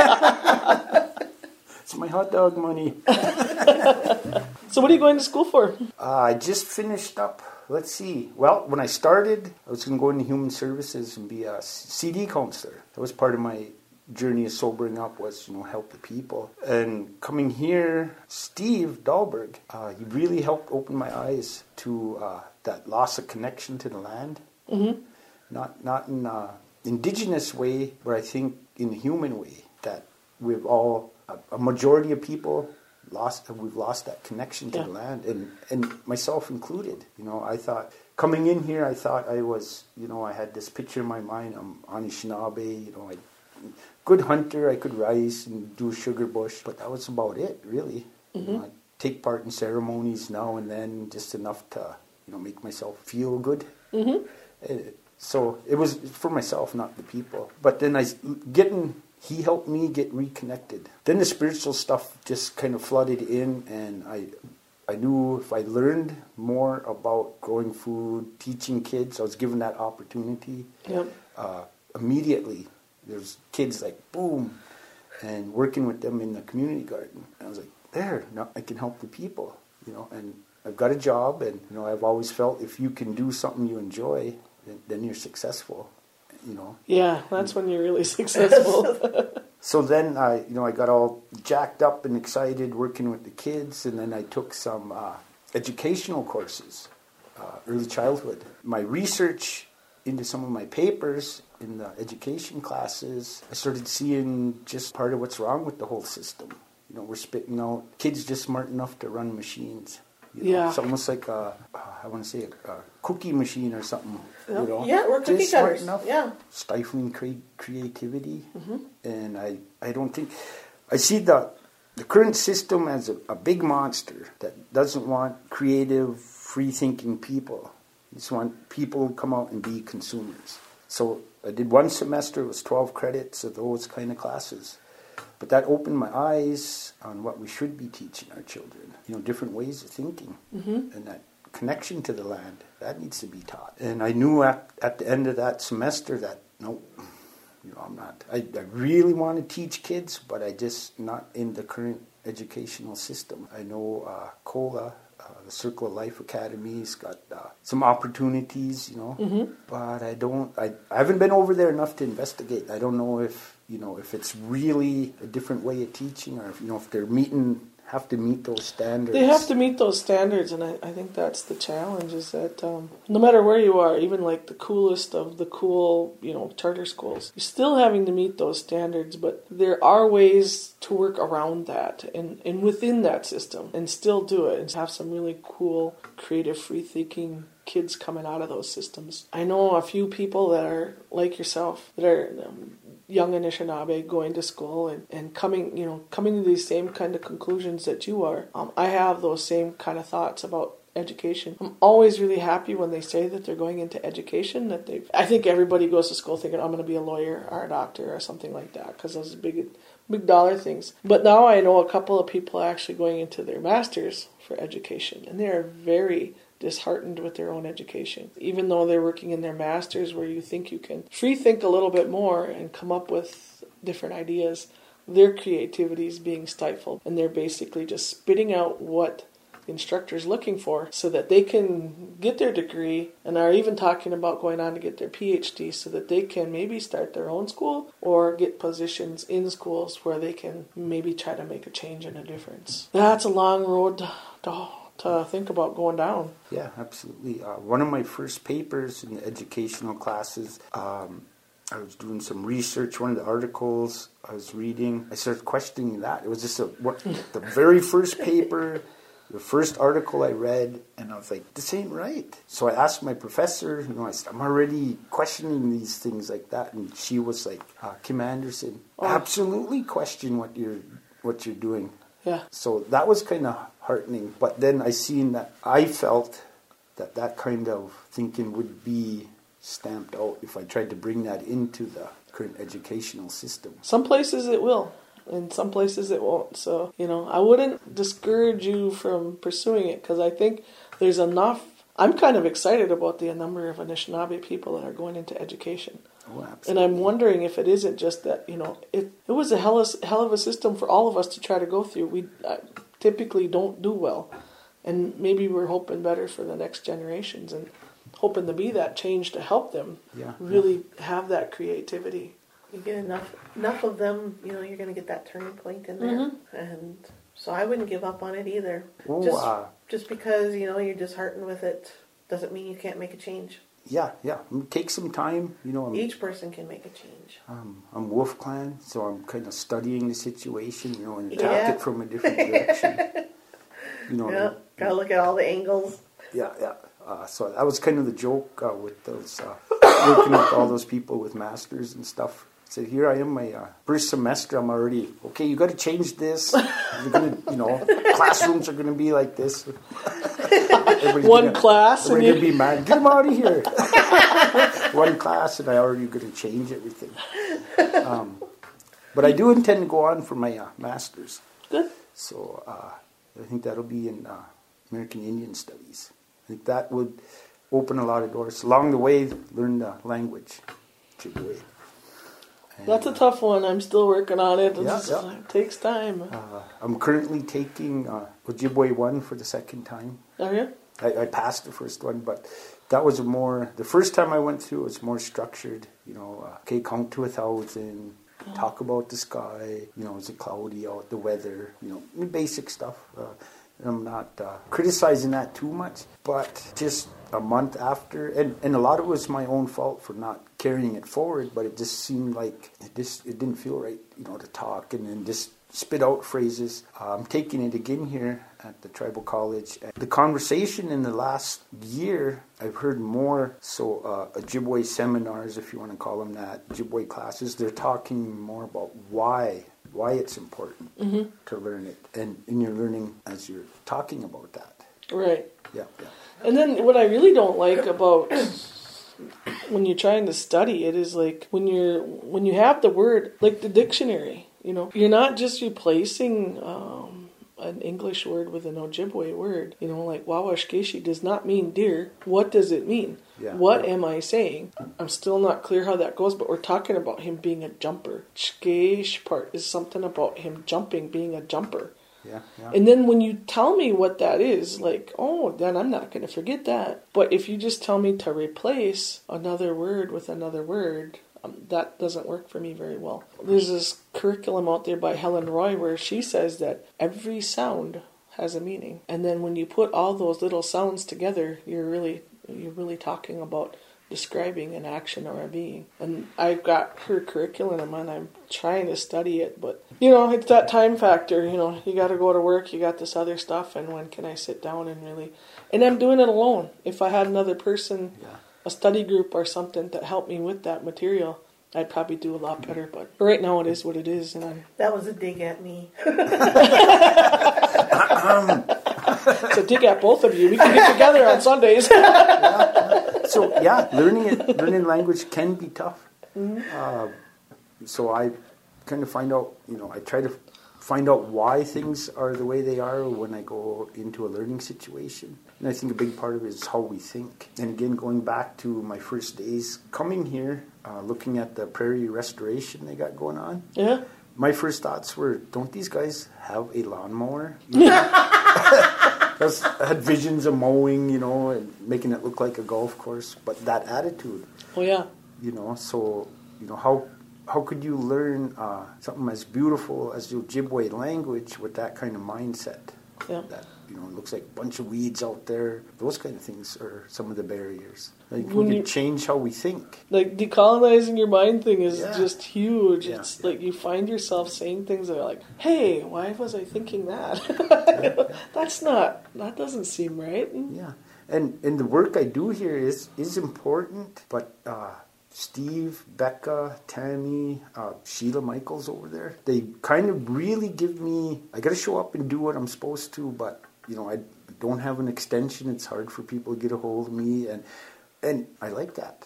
[SPEAKER 3] my hot dog money.
[SPEAKER 1] So what are you going to school for?
[SPEAKER 3] Uh, I just finished up, let's see. Well, when I started, I was going to go into human services and be a C D counselor. That was part of my journey of sobering up, was, you know, help the people. And coming here, Steve Dahlberg, uh, he really helped open my eyes to uh, that loss of connection to the land.
[SPEAKER 1] Mm-hmm.
[SPEAKER 3] Not, not in a indigenous way, but I think in a human way, that we've all, a, a majority of people, lost we've lost that connection to
[SPEAKER 1] yeah.
[SPEAKER 3] the land, and and myself included. You know, I thought coming in here, I thought I was, you know, I had this picture in my mind. I'm Anishinaabe, you know, I good hunter. I could rice and do a sugar bush, but that was about it, really.
[SPEAKER 1] Mm-hmm.
[SPEAKER 3] You know, I'd take part in ceremonies now and then, just enough to, you know, make myself feel good.
[SPEAKER 1] Mm-hmm.
[SPEAKER 3] Uh, so it was for myself, not the people. But then I getting. He helped me get reconnected. Then the spiritual stuff just kind of flooded in, and I I knew if I learned more about growing food, teaching kids, I was given that opportunity.
[SPEAKER 1] Yep.
[SPEAKER 3] Uh, immediately, there's kids like, boom, and working with them in the community garden. And I was like, there, now I can help the people, you know, and I've got a job, and, you know, I've always felt if you can do something you enjoy, then, then you're successful, you know.
[SPEAKER 1] Yeah, that's when you're really successful.
[SPEAKER 3] So then I, you know, I got all jacked up and excited working with the kids, and then I took some uh, educational courses, uh, early childhood. My research into some of my papers in the education classes, I started seeing just part of what's wrong with the whole system. You know, we're spitting out kids just smart enough to run machines. You know,
[SPEAKER 1] yeah.
[SPEAKER 3] It's almost like a, I want to say a, a cookie machine or something.
[SPEAKER 2] Yeah,
[SPEAKER 3] you know,
[SPEAKER 2] yeah we're cookie
[SPEAKER 3] just smart
[SPEAKER 2] cutters.
[SPEAKER 3] enough,
[SPEAKER 2] Yeah.
[SPEAKER 3] stifling cre- creativity.
[SPEAKER 1] Mm-hmm.
[SPEAKER 3] And I, I don't think, I see the, the current system as a, a big monster that doesn't want creative, free-thinking people. They just want people to come out and be consumers. So I did one semester, it was twelve credits of those kind of classes. But that opened my eyes on what we should be teaching our children. You know, different ways of thinking.
[SPEAKER 1] Mm-hmm.
[SPEAKER 3] And that connection to the land, that needs to be taught. And I knew at, at the end of that semester that, no, you know, I'm not. I, I really want to teach kids, but I just not in the current educational system. I know uh, COLA, uh, the Circle of Life Academy's got uh, some opportunities, you know,
[SPEAKER 1] Mm-hmm.
[SPEAKER 3] but I don't, I, I haven't been over there enough to investigate. I don't know if, you know, if it's really a different way of teaching, or if, you know, if they're meeting, have to meet those standards.
[SPEAKER 1] They have to meet those standards, and I, I think that's the challenge, is that um, no matter where you are, even like the coolest of the cool, you know, charter schools, you're still having to meet those standards, but there are ways to work around that and, and within that system and still do it and have some really cool, creative, free-thinking kids coming out of those systems. I know a few people that are like yourself, that are um, young Anishinaabe, going to school and, and coming, you know, coming to these same kind of conclusions that you are. Um, I have those same kind of thoughts about education. I'm always really happy when they say that they're going into education, that they I think everybody goes to school thinking, I'm going to be a lawyer or a doctor or something like that, because those are big, big dollar things. But now I know a couple of people actually going into their masters for education, and they are very disheartened with their own education. Even though they're working in their masters, where you think you can free think a little bit more and come up with different ideas, their creativity is being stifled, and they're basically just spitting out what the instructor is looking for so that they can get their degree, and are even talking about going on to get their P H D so that they can maybe start their own school or get positions in schools where they can maybe try to make a change and a difference. That's a long road to, to to think about going down.
[SPEAKER 3] Yeah, absolutely. Uh, one of my first papers in the educational classes, um, I was doing some research. One of the articles I was reading, I started questioning that. It was just a, what, the very first paper, the first article I read, and I was like, this ain't right. So I asked my professor, you know, I said, I'm already questioning these things like that. And she was like, uh, Kim Anderson,
[SPEAKER 1] oh.
[SPEAKER 3] absolutely question what you're what you're doing.
[SPEAKER 1] Yeah.
[SPEAKER 3] So that was kind of heartening. But then I seen that I felt that that kind of thinking would be stamped out if I tried to bring that into the current educational system.
[SPEAKER 1] Some places it will, and some places it won't. So, you know, I wouldn't discourage you from pursuing it, because I think there's enough. I'm kind of excited about the number of Anishinaabe people that are going into education.
[SPEAKER 3] Oh, absolutely.
[SPEAKER 1] And I'm wondering if it isn't just that, you know, it, it was a hell of, hell of a system for all of us to try to go through. We uh, typically don't do well. And maybe we're hoping better for the next generations and hoping to be that change to help them
[SPEAKER 3] yeah,
[SPEAKER 1] really
[SPEAKER 3] yeah.
[SPEAKER 1] have that creativity.
[SPEAKER 2] You get enough enough of them, you know, you're going to get that turning point in there.
[SPEAKER 1] Mm-hmm.
[SPEAKER 2] And so I wouldn't give up on it either.
[SPEAKER 3] Oh,
[SPEAKER 2] just,
[SPEAKER 3] uh,
[SPEAKER 2] just because, you know, you're disheartened with it doesn't mean you can't make a change.
[SPEAKER 3] Yeah, yeah. Take some time. You know, I'm,
[SPEAKER 2] Each person can make a change.
[SPEAKER 3] um, I'm Wolf Clan, so I'm kind of studying the situation, you know, and attack
[SPEAKER 2] Yeah.
[SPEAKER 3] it from a different direction. You know,
[SPEAKER 2] Yeah, gotta look at all the angles.
[SPEAKER 3] yeah, yeah. Uh, so that was kind of the joke uh, with those uh, working with all those people with masters and stuff. I said, here I am, my uh, first semester. I'm already okay. You got to change this. You're gonna, you know, classrooms are gonna be like this.
[SPEAKER 1] One
[SPEAKER 3] gonna,
[SPEAKER 1] class, and
[SPEAKER 3] everybody's
[SPEAKER 1] you...
[SPEAKER 3] gonna be mad. Get them out of here. One class, and I already gonna change everything. Um, but I do intend to go on for my uh, masters.
[SPEAKER 1] Good.
[SPEAKER 3] So uh, I think that'll be in uh, American Indian Studies. I think that would open a lot of doors. Along the way, learn the language, Ojibwe.
[SPEAKER 1] That's a tough one. I'm still working on it.
[SPEAKER 3] Yeah,
[SPEAKER 1] It's-
[SPEAKER 3] yeah.
[SPEAKER 1] It takes time.
[SPEAKER 3] Uh, I'm currently taking uh, Ojibwe one for the second time.
[SPEAKER 1] Are you?
[SPEAKER 3] I, I passed the first one, but that was more, the first time I went through, it was more structured. You know, uh, okay, count to a thousand,
[SPEAKER 1] Oh.
[SPEAKER 3] talk about the sky, you know, is it cloudy out, the weather, you know, basic stuff. Uh, I'm not uh, criticizing that too much, but just a month after, and, and a lot of it was my own fault for not carrying it forward, but it just seemed like it just, it didn't feel right, you know, to talk and then just spit out phrases. Uh, I'm taking it again here at the Tribal College. The conversation in the last year, I've heard more, so uh, Ojibwe seminars, if you want to call them that, Ojibwe classes, they're talking more about why, why it's important
[SPEAKER 1] Mm-hmm.
[SPEAKER 3] to learn it. And, and you're learning as you're talking about that.
[SPEAKER 1] Right.
[SPEAKER 3] Yeah, yeah.
[SPEAKER 1] And then what I really don't like about when you're trying to study it is like when you're when you have the word like the dictionary, you know, you're not just replacing um, an English word with an Ojibwe word. You know, like Wawashkeshi does not mean deer. What does it mean?
[SPEAKER 3] Yeah,
[SPEAKER 1] what
[SPEAKER 3] yeah.
[SPEAKER 1] am I saying? I'm still not clear how that goes, but we're talking about him being a jumper. Shkesh part is something about him jumping, being a jumper.
[SPEAKER 3] Yeah, yeah.
[SPEAKER 1] And then when you tell me what that is, like, oh, then I'm not going to forget that. But if you just tell me to replace another word with another word, um, that doesn't work for me very well. There's this curriculum out there by Helen Roy where she says that every sound has a meaning. And then when you put all those little sounds together, you're really you're really talking about describing an action or a being. And I've got her curriculum and I'm trying to study it, but you know, it's that time factor, you know, you got to go to work, you got this other stuff, and when can I sit down and really, and I'm doing it alone. If I had another person,
[SPEAKER 3] Yeah.
[SPEAKER 1] a study group or something to help me with that material, I'd probably do a lot better, but right now it is what it is, and I'm...
[SPEAKER 2] That was a dig at me.
[SPEAKER 1] So dig at both of you. We can get together on Sundays.
[SPEAKER 3] So yeah, learning it, learning language can be tough. Uh, so I kind of find out, you know, I try to find out why things are the way they are when I go into a learning situation. And I think a big part of it is how we think. And again, going back to my first days coming here, uh, looking at the prairie restoration they got going on.
[SPEAKER 1] Yeah.
[SPEAKER 3] My first thoughts were, don't these guys have a lawnmower? You know? I had visions of mowing, you know, and making it look like a golf course. But that attitude,
[SPEAKER 1] Oh, yeah.
[SPEAKER 3] you know, so, you know, how how could you learn uh, something as beautiful as the Ojibwe language with that kind of mindset?
[SPEAKER 1] Yeah.
[SPEAKER 3] That, you know, it looks like a bunch of weeds out there. Those kind of things are some of the barriers. Like,
[SPEAKER 1] When
[SPEAKER 3] we
[SPEAKER 1] you-
[SPEAKER 3] could change how we think.
[SPEAKER 1] Like, decolonizing your mind thing is
[SPEAKER 3] Yeah.
[SPEAKER 1] just huge.
[SPEAKER 3] Yeah,
[SPEAKER 1] It's
[SPEAKER 3] yeah.
[SPEAKER 1] like you find yourself saying things that are like, hey, why was I thinking that? That's not, that doesn't seem right. And
[SPEAKER 3] Yeah, and and the work I do here is is important, but uh, Steve, Becca, Tammy, uh, Sheila Michaels over there, they kind of really give me, I got to show up and do what I'm supposed to, but, you know, I don't have an extension. It's hard for people to get a hold of me, and and I like that.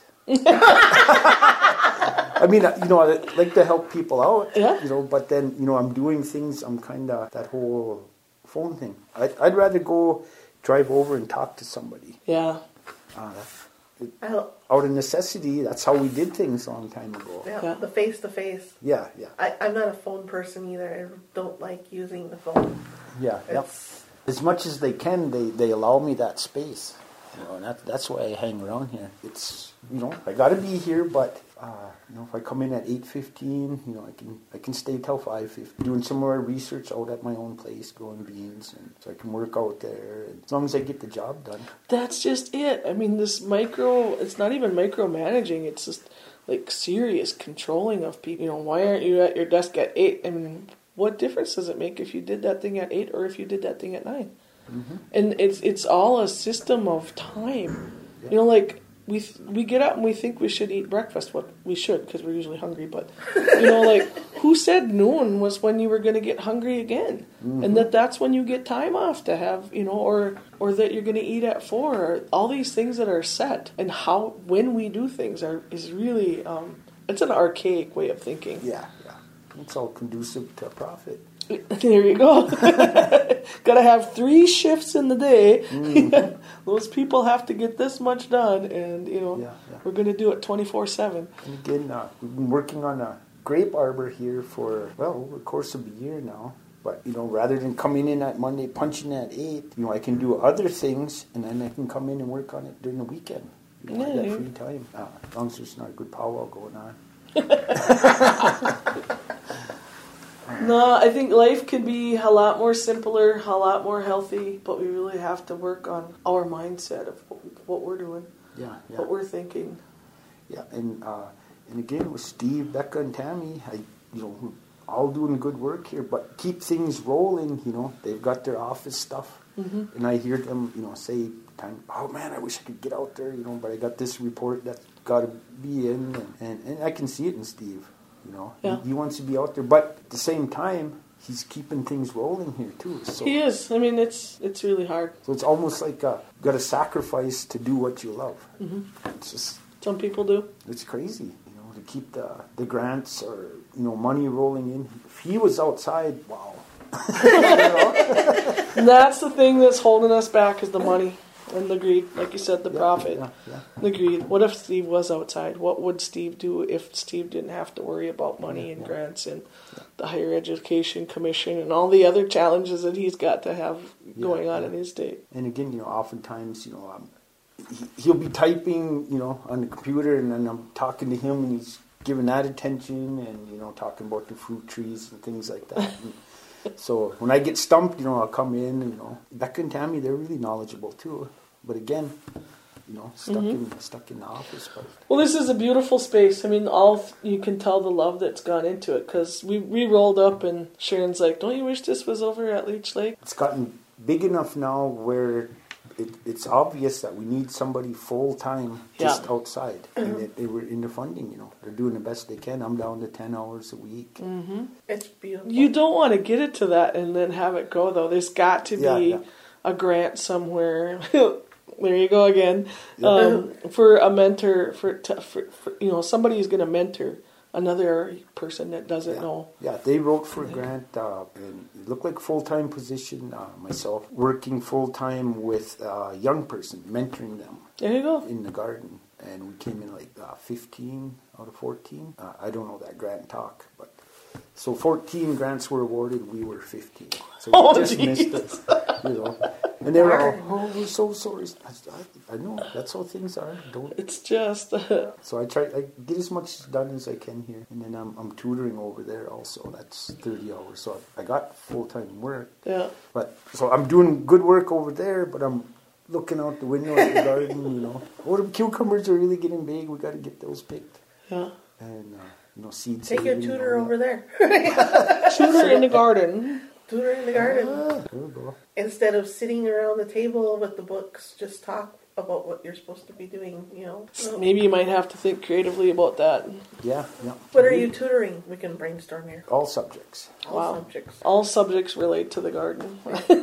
[SPEAKER 3] I mean, you know, I like to help people out,
[SPEAKER 1] Yeah.
[SPEAKER 3] you know, but then, you know, I'm doing things, I'm kind of, that whole phone thing. I'd, I'd rather go drive over and talk to somebody.
[SPEAKER 1] yeah.
[SPEAKER 3] Uh,
[SPEAKER 2] I, lo-
[SPEAKER 3] out of necessity, that's how we did things a long time ago.
[SPEAKER 2] yeah,
[SPEAKER 1] Yeah.
[SPEAKER 2] the face to face.
[SPEAKER 3] Yeah, yeah,
[SPEAKER 2] I, I'm not a phone person either. I don't like using the phone.
[SPEAKER 3] yeah. Yep.
[SPEAKER 2] It's,
[SPEAKER 3] As much as they can, they, they allow me that space. You know, and that, that's why I hang around here. It's, you know, I got to be here, but, uh, you know, if I come in at eight fifteen, you know, I can I can stay till five fifty, doing some more research out at my own place, growing beans, and so I can work out there, and as long as I get the job done.
[SPEAKER 1] That's just it. I mean, this micro, it's not even micromanaging. It's just like serious controlling of people. You know, why aren't you at your desk at eight? I mean, what difference does it make if you did that thing at eight or if you did that thing at nine?
[SPEAKER 3] Mm-hmm.
[SPEAKER 1] And it's it's all a system of time. You know, like we th- we get up and we think we should eat breakfast. What we should, because we're usually hungry. But you know, like who said noon was when you were going to get hungry again,
[SPEAKER 3] Mm-hmm.
[SPEAKER 1] and that that's when you get time off to have, you know, or or that you're going to eat at four. Or all these things that are set, and how when we do things are is really um, it's an archaic way of thinking.
[SPEAKER 3] Yeah, yeah. It's all conducive to profit.
[SPEAKER 1] There you go. Got to have three shifts in the day.
[SPEAKER 3] Mm-hmm.
[SPEAKER 1] Those people have to get this much done, and you know
[SPEAKER 3] Yeah, yeah.
[SPEAKER 1] we're going to do it twenty-four seven.
[SPEAKER 3] And again, uh, we've been working on a grape arbor here for, well, over the course of a year now. But, you know, rather than coming in at Monday, punching at eight, you know, I can do other things, and then I can come in and work on it during the weekend. You know,
[SPEAKER 1] Yeah,
[SPEAKER 3] I got
[SPEAKER 1] yeah.
[SPEAKER 3] free time. Uh, as long as there's not a good powwow going on.
[SPEAKER 1] No, I think life can be a lot more simpler, a lot more healthy, but we really have to work on our mindset of what, what we're doing,
[SPEAKER 3] Yeah, yeah.
[SPEAKER 1] what we're thinking.
[SPEAKER 3] Yeah, and uh, and again with Steve, Becca, and Tammy, I you know we're all doing good work here, but keep things rolling. You know, they've got their office stuff,
[SPEAKER 1] Mm-hmm.
[SPEAKER 3] and I hear them, you know, say, "Time, oh man, I wish I could get out there, you know, but I got this report that's got to be in," and, and and I can see it in Steve. You know,
[SPEAKER 1] Yeah.
[SPEAKER 3] he, he wants to be out there, but at the same time, he's keeping things rolling here too. So
[SPEAKER 1] He is. I mean, it's it's really hard.
[SPEAKER 3] so it's almost like uh, got to sacrifice to do what you love.
[SPEAKER 1] Mm-hmm.
[SPEAKER 3] It's just.
[SPEAKER 1] Some people do.
[SPEAKER 3] It's crazy, you know, to keep the the grants or, you know, money rolling in. If he was outside, wow. You know?
[SPEAKER 1] And that's the thing that's holding us back is the money and the greed. Like you said, the
[SPEAKER 3] Yeah,
[SPEAKER 1] profit,
[SPEAKER 3] yeah, yeah.
[SPEAKER 1] the greed. What if Steve was outside? What would Steve do if Steve didn't have to worry about money and
[SPEAKER 3] Yeah.
[SPEAKER 1] grants and the Higher Education Commission and all the other challenges that he's got to have going on
[SPEAKER 3] yeah.
[SPEAKER 1] in his state?
[SPEAKER 3] And again, you know, oftentimes, you know, um, he, he'll be typing, you know, on the computer, and then I'm talking to him, and he's giving that attention, and, you know, talking about the fruit trees and things like that. And so when I get stumped, you know, I'll come in, and, you know, Becca and Tammy, they're really knowledgeable too. But again, you know, stuck
[SPEAKER 1] Mm-hmm.
[SPEAKER 3] in stuck in the office. But
[SPEAKER 1] Well, this is a beautiful space. I mean, all you can tell the love that's gone into it because we we rolled up and Sharon's like, "Don't you wish this was over at Leech Lake?"
[SPEAKER 3] it's gotten big enough now where it, it's obvious that we need somebody full time just
[SPEAKER 1] Yeah.
[SPEAKER 3] outside, and they, they were in the funding. You know, they're doing the best they can. I'm down to ten hours a week.
[SPEAKER 1] Mm-hmm.
[SPEAKER 2] It's beautiful.
[SPEAKER 1] You don't want to get it to that and then have it go though. There's got to be
[SPEAKER 3] Yeah, yeah.
[SPEAKER 1] a grant somewhere. There you go again.
[SPEAKER 3] Yeah.
[SPEAKER 1] Um, for a mentor, for, to, for, for you know somebody who's going to mentor another person that doesn't
[SPEAKER 3] Yeah.
[SPEAKER 1] know.
[SPEAKER 3] Yeah, they wrote for a grant, uh, and it looked like a full-time position. Uh, myself working full-time with a young person, mentoring them
[SPEAKER 1] There you go.
[SPEAKER 3] in the garden. And we came in like uh, fifteen out of fourteen. Uh, I don't know that grant talk, but so fourteen grants were awarded. We were fifteen. So we
[SPEAKER 1] Oh,
[SPEAKER 3] just
[SPEAKER 1] geez.
[SPEAKER 3] missed it. You know. And they were all, oh, we're so sorry. I, I, I know, that's how things are. Don't.
[SPEAKER 1] It's just
[SPEAKER 3] So I try, I get as much done as I can here. And then I'm, I'm tutoring over there also. That's thirty hours. So I got full-time work.
[SPEAKER 1] yeah.
[SPEAKER 3] But so I'm doing good work over there, but I'm looking out the window at the garden, you know. Oh, the cucumbers are really getting big. We got to get those picked.
[SPEAKER 1] Yeah.
[SPEAKER 3] And, uh, you know, seed
[SPEAKER 2] Take your
[SPEAKER 3] saving and
[SPEAKER 2] tutor
[SPEAKER 3] all
[SPEAKER 2] over
[SPEAKER 3] that.
[SPEAKER 2] there.
[SPEAKER 1] Tutor in the garden.
[SPEAKER 2] Tutor in the garden.
[SPEAKER 3] Ah, there we go.
[SPEAKER 2] Instead of sitting around the table with the books, just talk about what you're supposed to be doing, you know.
[SPEAKER 1] Maybe you might have to think creatively about that.
[SPEAKER 3] Yeah, yeah.
[SPEAKER 2] What are you tutoring? We can brainstorm here.
[SPEAKER 3] All subjects.
[SPEAKER 2] All
[SPEAKER 1] Wow.
[SPEAKER 2] subjects.
[SPEAKER 1] All subjects relate to the garden.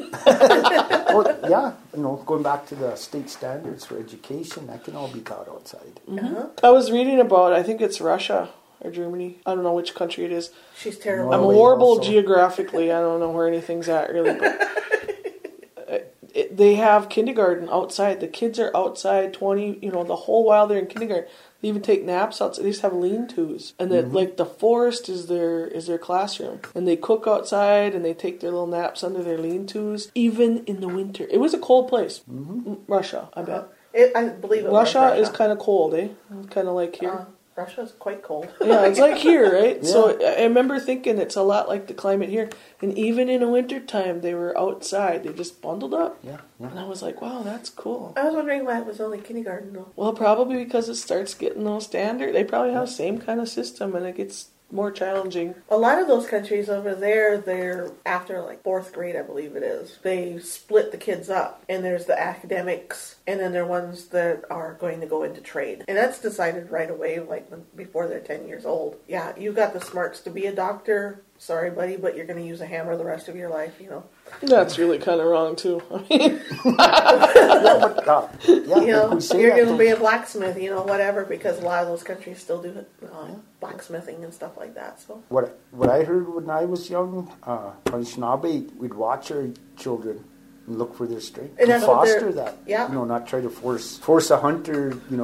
[SPEAKER 3] Well, yeah, you know, going back to the state standards for education, that can all be taught outside.
[SPEAKER 2] Uh-huh.
[SPEAKER 1] I was reading about, I think it's Russia or Germany. I don't know which country it is.
[SPEAKER 2] She's terrible.
[SPEAKER 1] I'm
[SPEAKER 3] Norway
[SPEAKER 1] horrible
[SPEAKER 3] also.
[SPEAKER 1] geographically. I don't know where anything's at really, but uh, it, they have kindergarten outside. The kids are outside twenty, you know, the whole while they're in kindergarten. They even take naps outside. They just have lean-tos, and that like the forest is their is their classroom, and they cook outside and they take their little naps under their lean-tos, even in the winter. It was a cold place, mm Russia. I bet
[SPEAKER 2] It, I believe it
[SPEAKER 1] Russia,
[SPEAKER 2] was Russia
[SPEAKER 1] is kind of cold, eh? Kind of like here.
[SPEAKER 2] Uh, Russia's quite cold.
[SPEAKER 1] Yeah, it's like here, right?
[SPEAKER 3] Yeah.
[SPEAKER 1] So I I remember thinking it's a lot like the climate here. And even in the wintertime, they were outside. They just bundled up.
[SPEAKER 3] Yeah, yeah.
[SPEAKER 1] And I was like, wow, that's cool.
[SPEAKER 2] I was wondering why it was only kindergarten though.
[SPEAKER 1] Well, probably because it starts getting those standard. They probably have the same kind of system, and it gets more challenging.
[SPEAKER 2] A lot of those countries over there, they're after like fourth grade, I believe it is. They split the kids up, and there's the academics, and then there are ones that are going to go into trade, and that's decided right away, like when, before they're ten years old. Yeah, you got the smarts to be a doctor. Sorry, buddy, but you're going to use a hammer the rest of your life. You know.
[SPEAKER 1] That's really kind of wrong, too. I mean,
[SPEAKER 3] Yeah, but, uh, yeah,
[SPEAKER 2] You
[SPEAKER 3] like
[SPEAKER 2] know,
[SPEAKER 3] we say
[SPEAKER 2] you're
[SPEAKER 3] that,
[SPEAKER 2] going to be a blackmith. You know, whatever, because a lot of those countries still do uh, blacksmithing and stuff like that. So.
[SPEAKER 3] What what I heard when I was young, uh, on Shinabe, we'd watch our children and look for their strength
[SPEAKER 2] And
[SPEAKER 3] and
[SPEAKER 2] that's what
[SPEAKER 3] foster
[SPEAKER 2] they're-
[SPEAKER 3] that.
[SPEAKER 2] yeah.
[SPEAKER 3] You know, not try to force force a hunter. You know,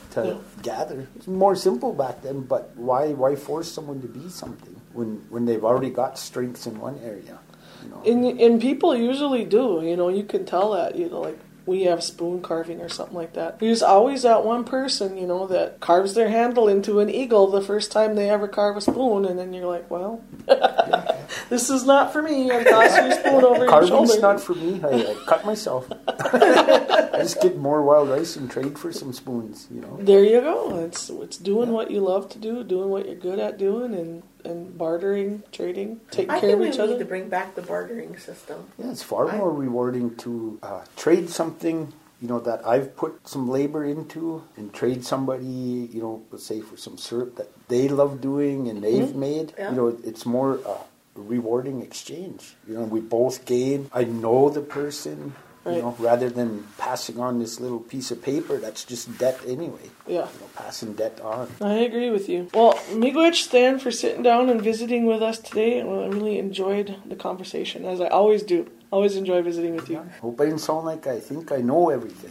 [SPEAKER 3] to
[SPEAKER 1] Yeah.
[SPEAKER 3] gather. It's more simple back then, but why why force someone to be something when when they've already got strengths in one area? You know?
[SPEAKER 1] And, and people usually do, you know, you can tell that, you know, like we have spoon carving or something like that. There's always that one person, you know, that carves their handle into an eagle the first time they ever carve a spoon, and then you're like, well, this is not for me. I'm tossing your spoon over your shoulder.
[SPEAKER 3] Carving's not for me. I, I cut myself. I just get more wild rice and trade for some spoons, you know.
[SPEAKER 1] There you go. It's it's doing what you love to do, doing what you're good at doing, and, and bartering, trading, taking
[SPEAKER 2] I
[SPEAKER 1] care
[SPEAKER 2] think
[SPEAKER 1] of
[SPEAKER 2] we
[SPEAKER 1] each
[SPEAKER 2] need
[SPEAKER 1] other.
[SPEAKER 2] to bring back the bartering system.
[SPEAKER 3] Yeah, it's far
[SPEAKER 2] I-
[SPEAKER 3] more rewarding to uh, trade something, you know, that I've put some labor into, and trade somebody, you know, let's say for some syrup that they love doing and they've
[SPEAKER 1] Mm-hmm.
[SPEAKER 3] made.
[SPEAKER 2] Yeah.
[SPEAKER 3] You know, it's more uh, rewarding exchange. You know, we both gain. I know the person. You
[SPEAKER 1] Right.
[SPEAKER 3] know, rather than passing on this little piece of paper that's just debt anyway.
[SPEAKER 1] Yeah.
[SPEAKER 3] You know, passing debt on.
[SPEAKER 1] I agree with you. Well, miigwech, Stan, for sitting down and visiting with us today. Well, I really enjoyed the conversation, as I always do. Always enjoy visiting with you.
[SPEAKER 3] Hope I didn't sound like I think I know everything.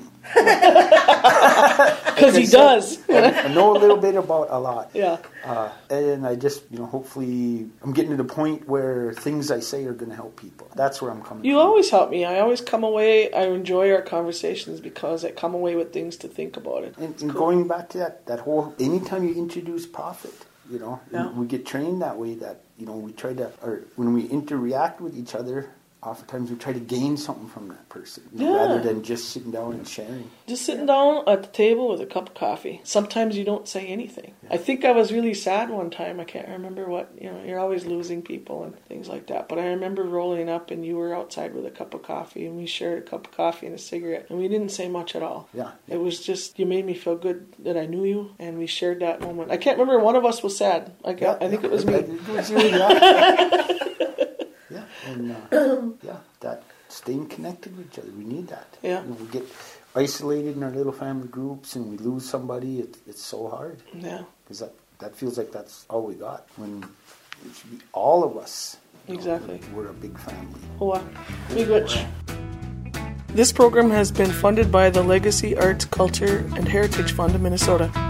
[SPEAKER 1] Because he
[SPEAKER 3] I said,
[SPEAKER 1] does.
[SPEAKER 3] I, I know a little bit about a lot.
[SPEAKER 1] Yeah.
[SPEAKER 3] Uh, and I just, you know, hopefully I'm getting to the point where things I say are going to help people. That's where I'm coming
[SPEAKER 1] You
[SPEAKER 3] from.
[SPEAKER 1] always help me. I always come away, I enjoy our conversations because I come away with things to think about it.
[SPEAKER 3] And, and going back to that, that whole, anytime you introduce profit, you know,
[SPEAKER 1] Yeah.
[SPEAKER 3] we get trained that way that, you know, we try to, or when we interact with each other, oftentimes we try to gain something from that person, you know,
[SPEAKER 1] Yeah.
[SPEAKER 3] rather than just sitting down and sharing.
[SPEAKER 1] Just sitting down at the table with a cup of coffee. Sometimes you don't say anything. I think I was really sad one time. I can't remember what, you know, you're always losing people and things like that. But I remember rolling up and you were outside with a cup of coffee and we shared a cup of coffee and a cigarette and we didn't say much at all.
[SPEAKER 3] Yeah.
[SPEAKER 1] It was just, you made me feel good that I knew you and we shared that moment. I can't remember, one of us was sad. I, got, I think it was me.
[SPEAKER 3] It was you, yeah. Yeah, and uh, yeah, that staying connected with each other, we need that.
[SPEAKER 1] Yeah.
[SPEAKER 3] You know, we get isolated in our little family groups, and we lose somebody. It, it's so hard
[SPEAKER 1] Yeah,
[SPEAKER 3] because that that feels like that's all we got. When it should be all of us. you know,
[SPEAKER 1] exactly.
[SPEAKER 3] we're a big family.
[SPEAKER 1] Hoa. Miigwech. This program has been funded by the Legacy Arts, Culture, and Heritage Fund of Minnesota.